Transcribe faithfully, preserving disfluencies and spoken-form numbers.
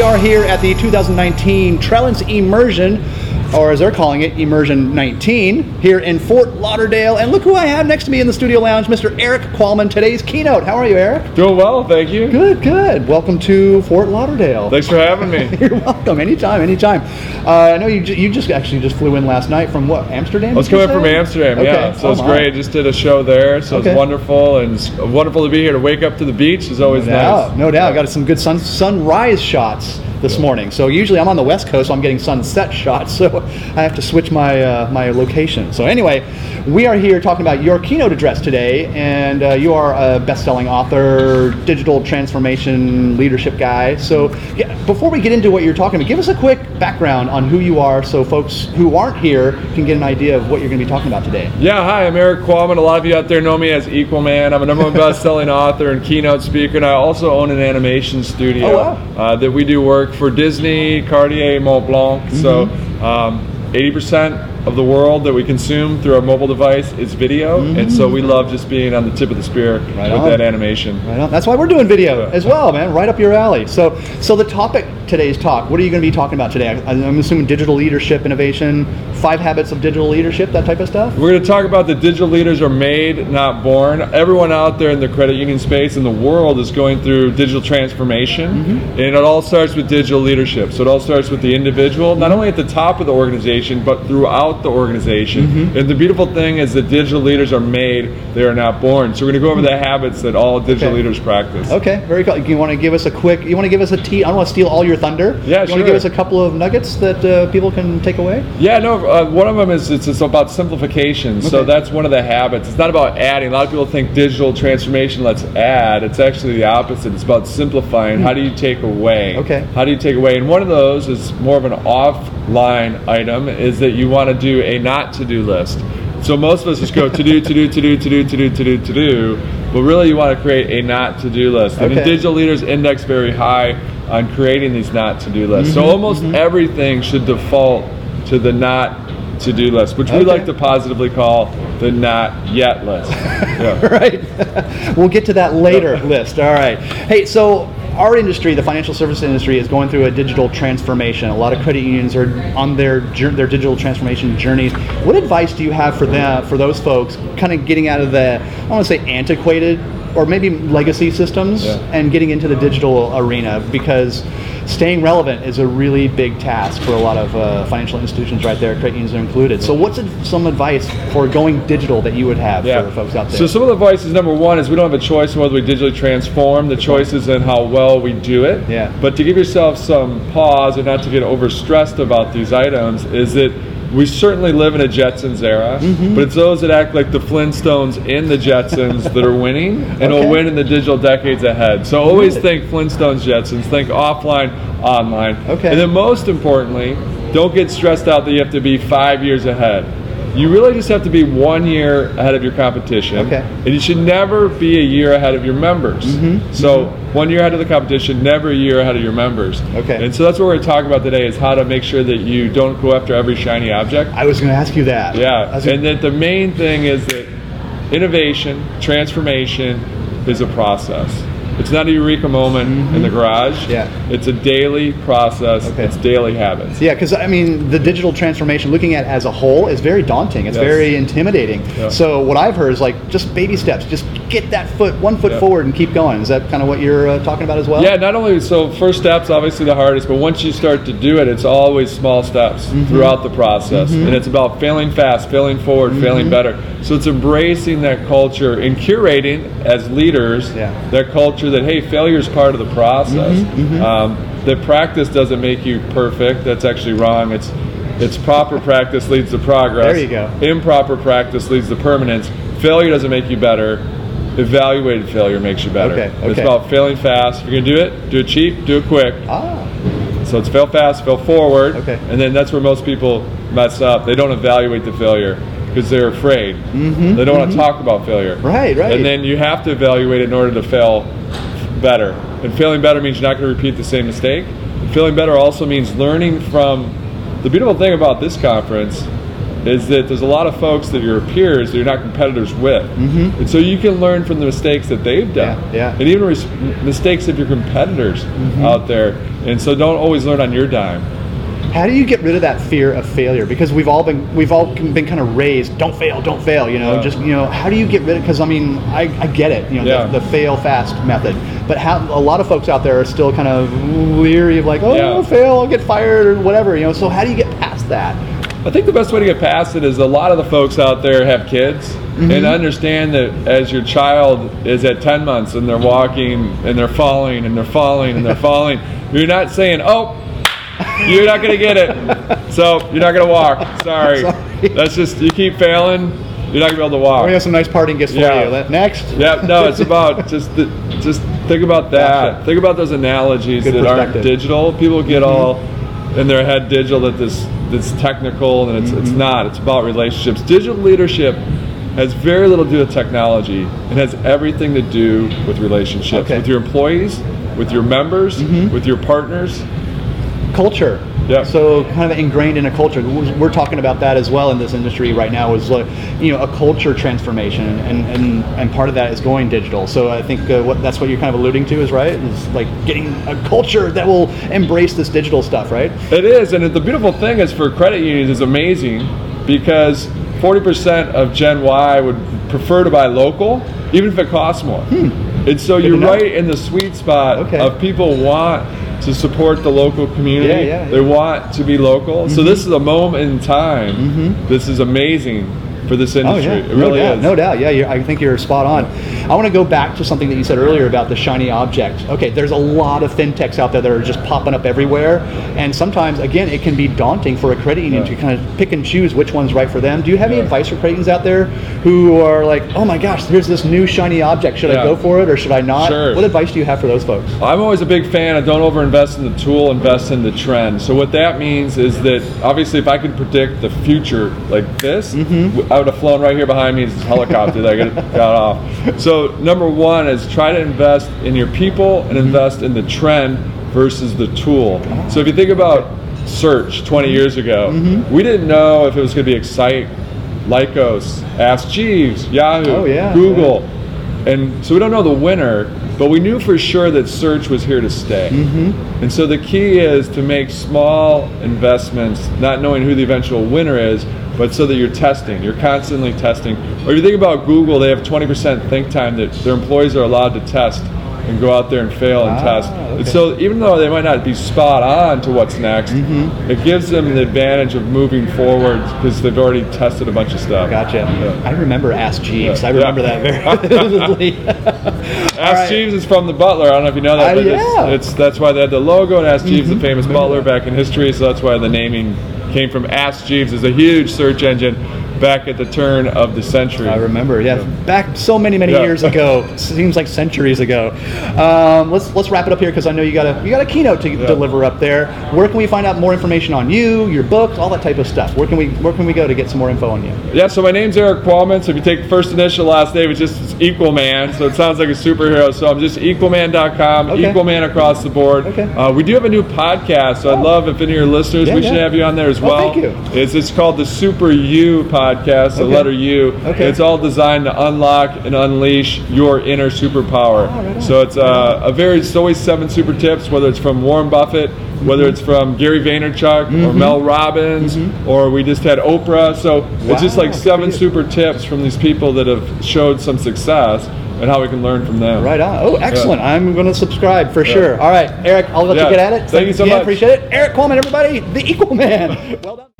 are here at the two thousand nineteen Trellance Immersion, or as they're calling it, Immersion nineteen, here in Fort Lauderdale. And look who I have next to me in the studio lounge, Mister Eric Qualman, today's keynote. How are you, Eric? Doing well, thank you. Good, good. Welcome to Fort Lauderdale. Thanks for having me. You're welcome. Anytime, anytime. Uh, I know you you just actually just flew in last night from what, Amsterdam? I was coming from Amsterdam, okay. yeah. So oh, it's my. great. Just did a show there, so okay. it's wonderful, and it's wonderful to be here. To wake up to the beach is always no doubt, nice. No doubt. I got some good sun sunrise shots this morning. So usually I'm on the West Coast, so I'm getting sunset shots. So I have to switch my uh, my location. So anyway, we are here talking about your keynote address today, and uh, you are a best-selling author, digital transformation leadership guy. So yeah, before we get into what you're talking about, give us a quick background on who you are, so folks who aren't here can get an idea of what you're going to be talking about today. Yeah, hi, I'm Eric Qualman. A lot of you out there know me as Equal Man. I'm a number one best-selling author and keynote speaker, and I also own an animation studio oh, wow. uh, that we do work for Disney, Cartier, Montblanc. Mm-hmm. So um, eighty percent of the world that we consume through our mobile device is video, mm-hmm. and so we love just being on the tip of the spear right with on. that animation. Right on. That's why we're doing video yeah. as well, man. Right up your alley. So, so the topic today's talk. What are you going to be talking about today? I'm assuming digital leadership, innovation, five habits of digital leadership, that type of stuff. We're going to talk about the digital leaders are made, not born. Everyone out there in the credit union space in the world is going through digital transformation, mm-hmm. and it all starts with digital leadership. So it all starts with the individual, not only at the top of the organization, but throughout the organization. Mm-hmm. And the beautiful thing is that digital leaders are made, they are not born. So we're going to go over the habits that all digital okay. leaders practice. Okay, very cool. You want to give us a quick, you want to give us a tea, I don't want to steal all your thunder. Yeah, you sure. want to give us a couple of nuggets that uh, people can take away? Yeah, no, uh, one of them is it's, it's about simplification. Okay. So that's one of the habits. It's not about adding. A lot of people think digital transformation, let's add. It's actually the opposite. It's about simplifying. Mm. How do you take away? Okay. How do you take away? And one of those is more of an offline item, is that you want to do a not to-do list. So most of us just go to do, to do, to do, to do, to do, to do, to do, but really you want to create a not to-do list. Okay. And digital leaders index very high on creating these not to-do lists. Mm-hmm, so almost mm-hmm. everything should default to the not to-do list, which okay. we like to positively call the not yet list. Yeah. Right. We'll get to that later list. All right. Hey, so our industry, the financial service industry, is going through a digital transformation. A lot of credit unions are on their their digital transformation journeys. What advice do you have for them, for those folks, kind of getting out of the, I don't want to say antiquated, or maybe legacy systems, yeah. and getting into the digital arena? Because staying relevant is a really big task for a lot of uh, financial institutions right there, credit unions are included. So what's some advice for going digital that you would have yeah. for folks out there? So some of the advice is, number one, is we don't have a choice in whether we digitally transform. The choice is in how well we do it. Yeah. But to give yourself some pause and not to get overstressed about these items is that we certainly live in a Jetsons era, mm-hmm. but it's those that act like the Flintstones in the Jetsons that are winning, and okay. will win in the digital decades ahead. So always think Flintstones, Jetsons, think offline, online. Okay. And then most importantly, don't get stressed out that you have to be five years ahead. You really just have to be one year ahead of your competition. Okay. And you should never be a year ahead of your members. Mm-hmm. So mm-hmm. one year ahead of the competition, never a year ahead of your members. Okay. And so that's what we're going to talk about today, is how to make sure that you don't go after every shiny object. I was going to ask you that. Yeah. That's and that the main thing is that innovation, transformation is a process. It's not a eureka moment mm-hmm. in the garage. Yeah. It's a daily process. Okay. It's daily habits. Yeah, because I mean, the digital transformation, looking at it as a whole, is very daunting. It's yes. very intimidating. Yeah. So what I've heard is like just baby steps. Just get that foot, one foot yeah. forward, and keep going. Is that kind of what you're uh, talking about as well? Yeah. Not only so, first step's obviously the hardest, but once you start to do it, it's always small steps mm-hmm. throughout the process, mm-hmm. and it's about failing fast, failing forward, mm-hmm. failing better. So it's embracing that culture and curating as leaders yeah. that culture that hey, failure is part of the process. Mm-hmm, mm-hmm. Um, that practice doesn't make you perfect. That's actually wrong. It's it's proper practice leads to progress. There you go. Improper practice leads to permanence. Failure doesn't make you better. Evaluated failure makes you better. Okay, okay. It's about failing fast. If you're going to do it, do it cheap, do it quick. Ah. So it's fail fast, fail forward. Okay. And then that's where most people mess up. They don't evaluate the failure because they're afraid. Mm-hmm, they don't mm-hmm. want to talk about failure. Right, right. And then you have to evaluate it in order to fail better. And failing better means you're not going to repeat the same mistake. And failing better also means learning from, the beautiful thing about this conference is that there's a lot of folks that are your peers that you're not competitors with. Mm-hmm. And so you can learn from the mistakes that they've done. Yeah, yeah. And even res- mistakes of your competitors mm-hmm. out there. And so don't always learn on your dime. How do you get rid of that fear of failure? Because we've all been we've all been kind of raised, don't fail, don't fail. You know, yeah. just you know, how do you get rid of? Because I mean, I, I get it. You know, yeah. the, the fail fast method. But how a lot of folks out there are still kind of leery of like, oh, yeah. I'll fail, I'll get fired or whatever. You know, so how do you get past that? I think the best way to get past it is a lot of the folks out there have kids mm-hmm. and understand that as your child is at ten months and they're walking and they're falling and they're falling and they're falling, you're not saying, oh, you're not going to get it, so you're not going to walk. Sorry. Sorry. That's just, you keep failing, you're not going to be able to walk. We have some nice parting gifts for yeah. you. Next. Yeah, no, it's about just the, just think about that. Gotcha. Think about those analogies Good that aren't digital. People get mm-hmm. all in their head digital that this that's technical, and it's mm-hmm. it's not. It's about relationships. Digital leadership has very little to do with technology. It has everything to do with relationships, okay. with your employees, with your members, mm-hmm. with your partners. Culture. Yep. So kind of ingrained in a culture. We're talking about that as well in this industry right now is like, you know, a culture transformation, and, and, and part of that is going digital. So I think uh, what that's what you're kind of alluding to is right, is like getting a culture that will embrace this digital stuff, right? It is, and the beautiful thing is for credit unions is amazing because forty percent of Gen Y would prefer to buy local, even if it costs more. Hmm. And so Good you're right in the sweet spot okay. of people want to support the local community. Yeah, yeah, yeah. They want to be local. Mm-hmm. So this is a moment in time. Mm-hmm. This is amazing for this industry. Oh, yeah. It really no doubt, is. No doubt. Yeah, you're, I think you're spot on. I want to go back to something that you said earlier about the shiny object. Okay, there's a lot of fintechs out there that are just popping up everywhere, and sometimes, again, it can be daunting for a credit union yeah. to kind of pick and choose which one's right for them. Do you have yeah. any advice for credit unions out there who are like, oh my gosh, here's this new shiny object. Should yeah. I go for it or should I not? Sure. What advice do you have for those folks? I'm always a big fan of don't overinvest in the tool, invest in the trend. So what that means is that obviously if I could predict the future like this, mm-hmm. I would have flown right here behind me is this helicopter that I got, got off. So number one is try to invest in your people and mm-hmm. invest in the trend versus the tool. So if you think about search twenty years ago, mm-hmm. we didn't know if it was going to be Excite, Lycos, Ask Jeeves, Yahoo, oh, yeah, Google. Yeah. And so we don't know the winner, but we knew for sure that search was here to stay. Mm-hmm. And so the key is to make small investments, not knowing who the eventual winner is, but so that you're testing, you're constantly testing. Or if you think about Google, they have twenty percent think time that their employees are allowed to test and go out there and fail and ah, test. Okay. And so even though they might not be spot on to what's next, mm-hmm. it gives them the advantage of moving forward because they've already tested a bunch of stuff. Gotcha. Yeah. I remember Ask Jeeves. Yeah. I remember yeah. that very vividly. Ask right. Jeeves is from the Butler. I don't know if you know that, uh, but yeah. it's, it's that's why they had the logo, and Ask Jeeves, mm-hmm. the famous remember butler that. back in history, so that's why the naming came from Ask Jeeves. It's a huge search engine back at the turn of the century. I remember, yeah, yeah. back so many, many yeah. years ago. Seems like centuries ago. Um, let's let's wrap it up here because I know you got a you got a keynote to yeah. deliver up there. Where can we find out more information on you, your books, all that type of stuff? Where can we where can we go to get some more info on you? Yeah, so my name's Eric Qualman. So if you take first initial, last name, it's just Equal Man. So it sounds like a superhero. So I'm just equal man dot com, okay. Equal Man across the board. Okay. Uh, we do have a new podcast, so oh. I'd love if any of your listeners, yeah, we yeah. should have you on there as oh, well. Thank you. It's it's called the Super You Podcast. The okay. letter U. Okay. It's all designed to unlock and unleash your inner superpower. Oh, right so it's uh, a very, it's always seven super tips, whether it's from Warren Buffett, mm-hmm. whether it's from Gary Vaynerchuk mm-hmm. or Mel Robbins, mm-hmm. or we just had Oprah. So wow, it's just like seven super tips from these people that have showed some success and how we can learn from them. Right on. Oh, excellent. Yeah. I'm going to subscribe for yeah. sure. All right, Eric, I'll let yeah. you get at it. Thank you so again. much. Appreciate it. Eric Qualman, everybody, the Equal Man. Well done.